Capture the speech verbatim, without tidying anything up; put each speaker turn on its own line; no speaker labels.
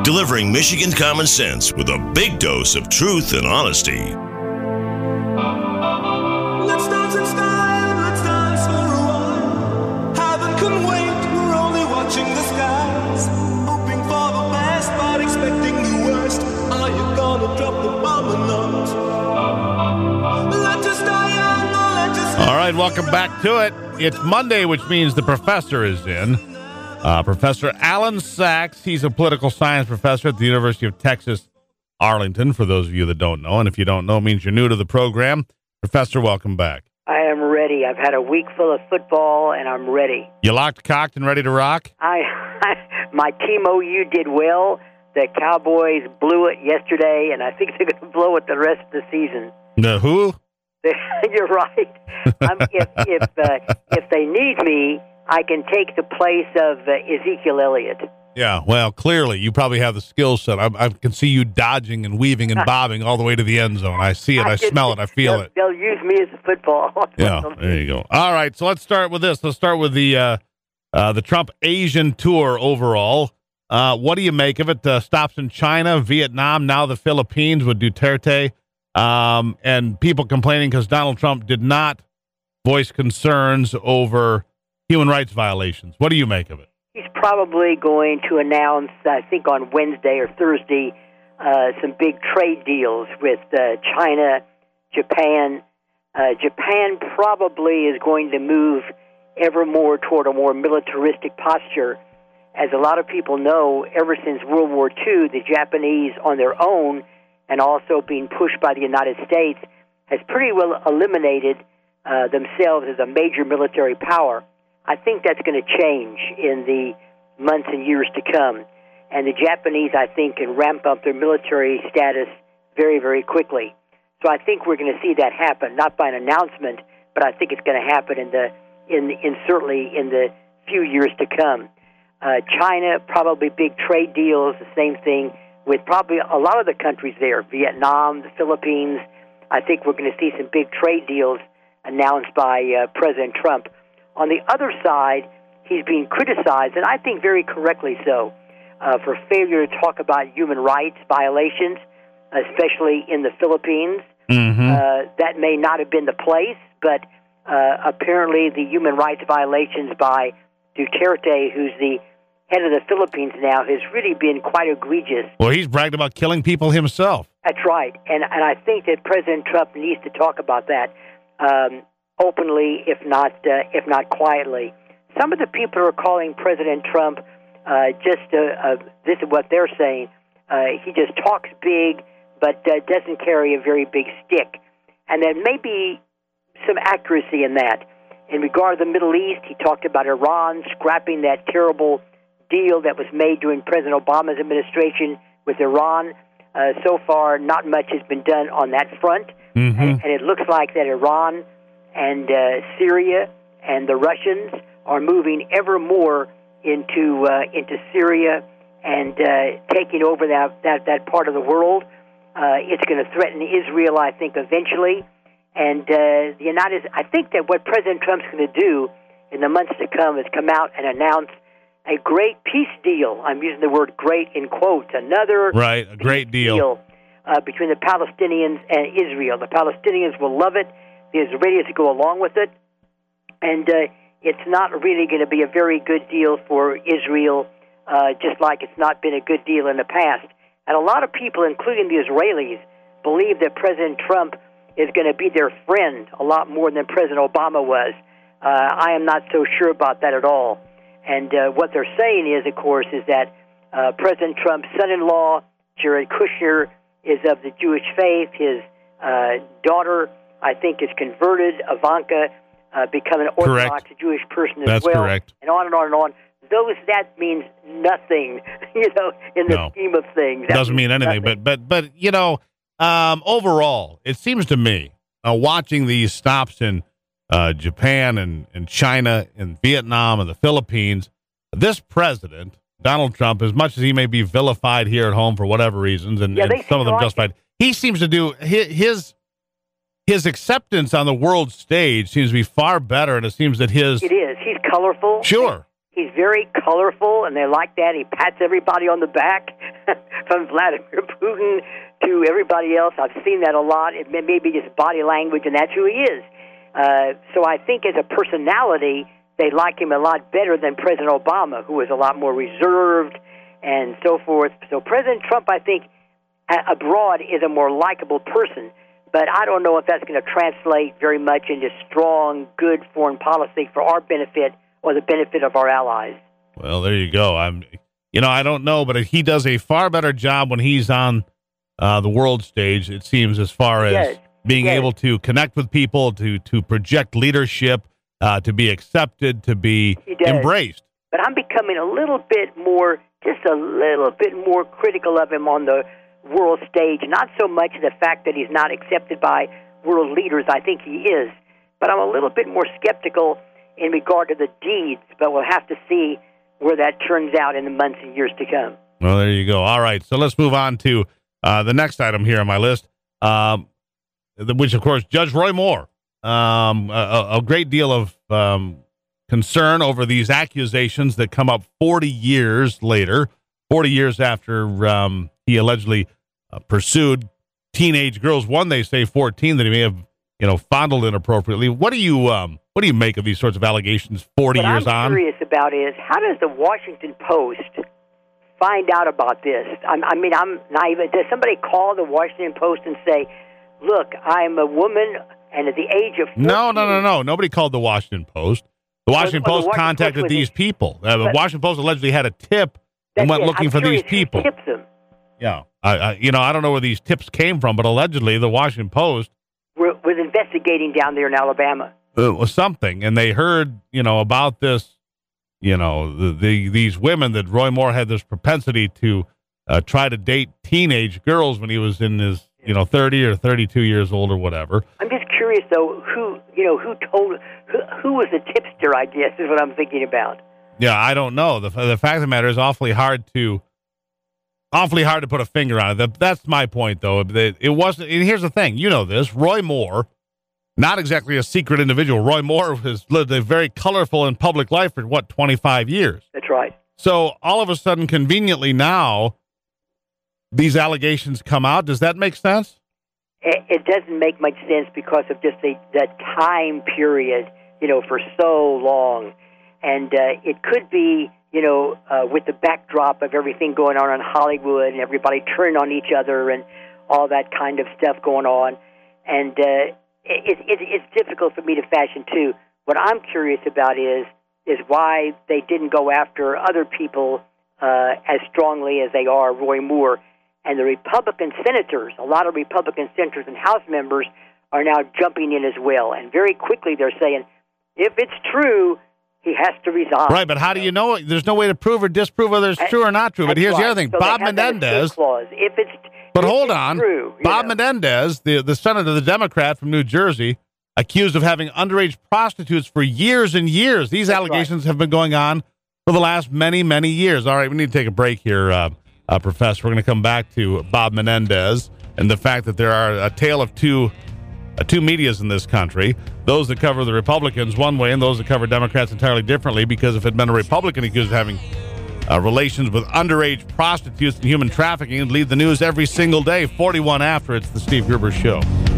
delivering Michigan common sense with a big dose of truth and honesty.
Let's dance in style, let's dance for a while. Heaven can wait, we're only watching the skies. Hoping for the best, but expecting the worst. Are you gonna drop the bomb or not? Let us die young, or let us...
All right, welcome back to it. It's Monday, which means the professor is in. Uh, Professor Alan Sachs. He's a political science professor at the University of Texas, Arlington, for those of you that don't know. And if you don't know, it means you're new to the program. Professor, welcome back.
I am ready. I've had a week full of football, and I'm ready.
You locked, cocked, and ready to rock?
I, I my team O U did well. The Cowboys blew it yesterday, and I think they're going to blow it the rest of the season.
The who?
You're right. um, if if uh, if they need me, I can take the place of uh, Ezekiel Elliott.
Yeah, well, clearly, you probably have the skill set. I, I can see you dodging and weaving and bobbing all the way to the end zone. I see it. I, I smell it. I feel
they'll,
it.
They'll use me as a football.
Yeah, there you go. All right, so let's start with this. Let's start with the uh, uh, the Trump Asian tour overall. Uh, what do you make of it? Uh, stops in China, Vietnam, now the Philippines with Duterte, um, and people complaining because Donald Trump did not voice concerns over human rights violations. What do you make of it?
He's probably going to announce, I think on Wednesday or Thursday, uh, some big trade deals with uh, China, Japan. Uh, Japan probably is going to move ever more toward a more militaristic posture. As a lot of people know, ever since World War Two, the Japanese on their own, and also being pushed by the United States, has pretty well eliminated uh, themselves as a major military power. I think that's going to change in the months and years to come. And the Japanese, I think, can ramp up their military status very, very quickly. So I think we're going to see that happen, not by an announcement, but I think it's going to happen in the in in certainly in the few years to come. Uh, China, probably big trade deals, the same thing with probably a lot of the countries there, Vietnam, the Philippines. I think we're going to see some big trade deals announced by uh, President Trump. On the other side, he's being criticized, and I think very correctly so, uh, for failure to talk about human rights violations, especially in the Philippines.
Mm-hmm.
Uh, that may not have been the place, but uh, apparently the human rights violations by Duterte, who's the head of the Philippines now, has really been quite egregious.
Well, he's bragged about killing people himself.
That's right, and and I think that President Trump needs to talk about that um, openly, if not uh, if not quietly. Some of the people who are calling President Trump uh, just uh, uh, this is what they're saying. Uh, he just talks big, but uh, doesn't carry a very big stick, and there may be some accuracy in that. In regard to the Middle East, he talked about Iran scrapping that terrible deal that was made during President Obama's administration with Iran. Uh, so far, not much has been done on that front,
mm-hmm.
and, and it looks like that Iran and uh, Syria and the Russians are moving ever more into uh, into Syria and uh, taking over that, that, that part of the world. Uh, it's going to threaten Israel, I think, eventually. And uh, the United, I think that what President Trump's going to do in the months to come is come out and announce a great peace deal. I'm using the word "great" in quotes. Another
right, a great deal,
deal uh, between the Palestinians and Israel. The Palestinians will love it. The Israelis will go along with it, and uh, it's not really going to be a very good deal for Israel, uh, just like it's not been a good deal in the past. And a lot of people, including the Israelis, believe that President Trump is going to be their friend a lot more than President Obama was. Uh, I am not so sure about that at all. And uh, what they're saying is, of course, is that uh, President Trump's son-in-law, Jared Kushner, is of the Jewish faith. His uh, daughter, I think, is converted. Ivanka, uh, become an Orthodox
correct.
Jewish person as
That's
well.
Correct.
And on and on and on. Those that means nothing, you know, in the
no.
scheme of things. That
Doesn't mean anything,
nothing.
but but but you know, um, overall, it seems to me, uh, watching these stops in uh, Japan and, and China and Vietnam and the Philippines, this president, Donald Trump, as much as he may be vilified here at home for whatever reasons, and,
yeah,
and some of them
like
justified, he seems to do his, his his acceptance on the world stage seems to be far better, and it seems that his
it is. He's colorful.
Sure.
He's very colorful, and they like that. He pats everybody on the back. from Vladimir Putin to everybody else. I've seen that a lot. It may, may be just body language, and that's who he is. Uh, so I think as a personality, they like him a lot better than President Obama, who was a lot more reserved and so forth. So President Trump, I think, a- abroad is a more likable person. But I don't know if that's going to translate very much into strong, good foreign policy for our benefit or the benefit of our allies.
Well, there you go. I'm, you know, I don't know, but he does a far better job when he's on uh, the world stage, it seems, as far as
Yes.
being
Yes.
able to connect with people, to to project leadership, uh, to be accepted, to be
He does.
embraced.
But I'm becoming a little bit more, just a little bit more critical of him on the world stage. Not so much the fact that he's not accepted by world leaders. I think he is. But I'm a little bit more skeptical in regard to the deeds. But we'll have to see where that turns out in the months and years to come.
Well, there you go. All right. So let's move on to uh, the next item here on my list, um, which, of course, Judge Roy Moore. Um, a, a great deal of um, concern over these accusations that come up forty years later, forty years after um, he allegedly uh, pursued teenage girls. One, they say fourteen, that he may have, you know, fondled inappropriately. What do you um, what do you make of these sorts of allegations forty
What
years
I'm
on?
curious about is, how does the Washington Post find out about this? I'm, I mean, I'm naive. Does somebody call the Washington Post and say, look, I'm a woman, and at the age of fourteen...
No, no, no, no. Nobody called the Washington Post. The Washington
well, the
Post
Washington
contacted
Post was
these
in-
people. Uh, the
But-
Washington Post allegedly had a tip and
That's
went
it.
looking
I'm
for these
curious who
people.
tips them.
Yeah, I, I, you know, I don't know where these tips came from, but allegedly the Washington Post
We're, was investigating down there in Alabama.
uh, was something, and they heard, you know, about this, you know, the, the these women that Roy Moore had this propensity to uh, try to date teenage girls when he was in his, you know, thirty or thirty-two years old or whatever.
I'm just curious, though, who you know who told who, who was the tipster? I guess is what I'm thinking about.
Yeah, I don't know. The the fact of the matter is awfully hard to awfully hard to put a finger on it. That, that's my point, though. That it wasn't. And here's the thing. You know this. Roy Moore, not exactly a secret individual. Roy Moore has lived a very colorful and public life for, what, twenty-five years.
That's right.
So all of a sudden, conveniently now, these allegations come out. Does that make sense?
It, it doesn't make much sense because of just the that time period, you know, for so long, and uh, it could be, you know, uh, with the backdrop of everything going on in Hollywood and everybody turning on each other and all that kind of stuff going on, and uh, it, it, it's difficult for me to fashion too. What I'm curious about is is why they didn't go after other people uh, as strongly as they are Roy Moore. And the Republican senators, a lot of Republican senators and House members are now jumping in as well. And very quickly they're saying, if it's true, he has to resign.
Right, but how do you know? There's no way to prove or disprove whether it's true or not true. But
That's
here's the
right.
other thing.
So
Bob
they have that escape
Menendez.
clause. If it's
But
if
hold
it's
on.
true, you
Bob
know.
Menendez, the, the senator, the Democrat from New Jersey, accused of having underage prostitutes for years and years. These
That's
allegations have been going on for the last many, many years. All right, we need to take a break here, uh, uh, Professor. We're going to come back to Bob Menendez and the fact that there are a tale of two uh, two medias in this country. Those that cover the Republicans one way and those that cover Democrats entirely differently, because if it had been a Republican accused of having uh, relations with underage prostitutes and human trafficking, it'd lead the news every single day, forty-one after. It's the Steve Gruber Show.